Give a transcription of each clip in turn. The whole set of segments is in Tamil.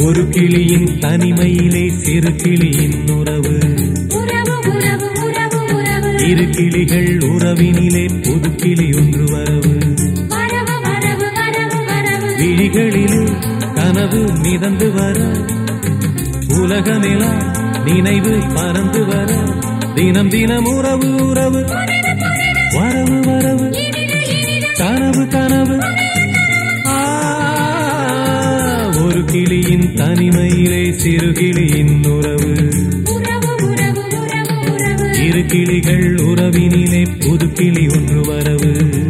ஒரு கிளியின் தனிமையிலே சிறு கிளியின் உறவு. இரு கிளிகள் உறவினிலே புது கிளி ஒன்று வரவு. விழிகளிலே கனவு மிதந்து வர, உலகமெல்லாம் நினைவு பறந்து வர, தினம் தினம் உறவு உறவு, வரவு வரவு, கனவு கனவு. ஒரு கிளியின் தனிமையிலே சிறு கிளியின் உறவு. இரு கிளிகள் உறவினிலே புது கிளி ஒன்று வரவு.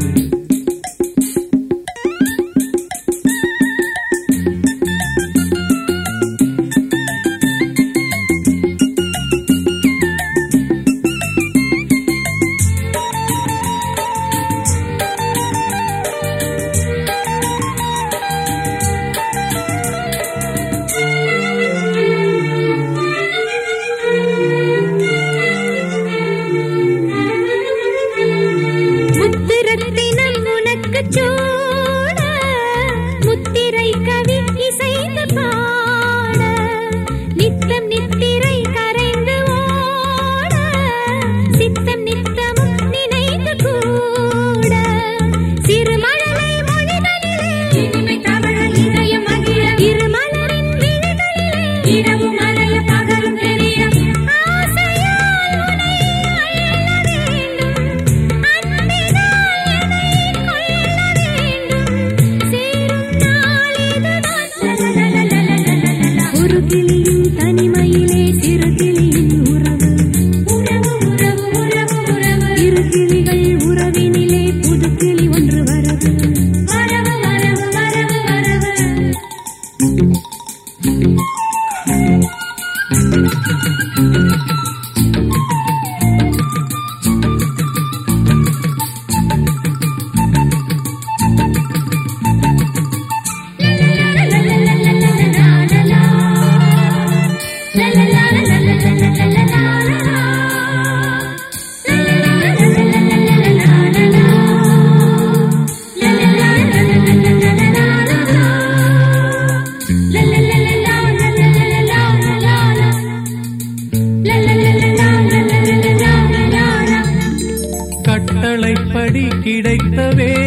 கட்டளைப்படி கிடைத்த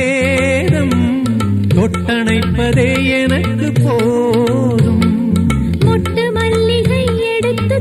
வேதம் தொட்டணைப்பதே எனக்கு போதும். மொட்டு மல்லிகை எடுத்து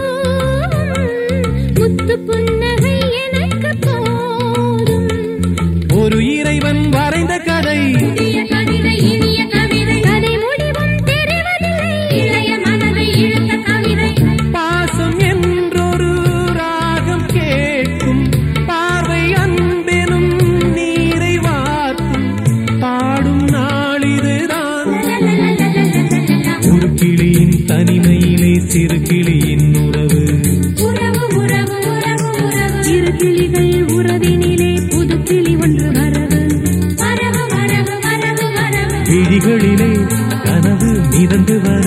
தூவும் முத்து புன்னகை எனக்கு போதும். ஒரு இறைவன் வரைந்த கதை, புதிய கவிதை, இனிய கவிதை, கதை முடிவும் தெரிவதில்லை, இளைய மனதை இழுத்த கவிதை. பாசம் என்றொரு ராகம் கேட்கும், பார்வை அன்பெனும் நீரை வார்க்கும், பாடும் நாளிதுதான். ஒரு கிளியின் தனிமையிலே சிறு கிளியின் உறவு. உறவு உறவு உறவு உறவு, இரு கிளிகள் உறவினிலே புது கிளி ஒன்று வரவு. வரவு வரவு வரவு வரவு, விழிகளிலே கனவு மிதந்து வர,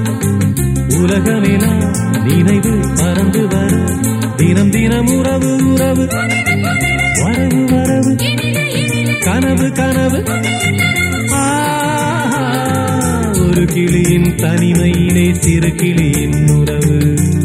உலகமெல்லாம் நினைவு பறந்து வர, தினம் தினம் உறவு உறவு, வரவு வரவு, கனவு கனவு. ஒரு கிளியின் தனிமையிலே சிறு கிளியின் உறவு.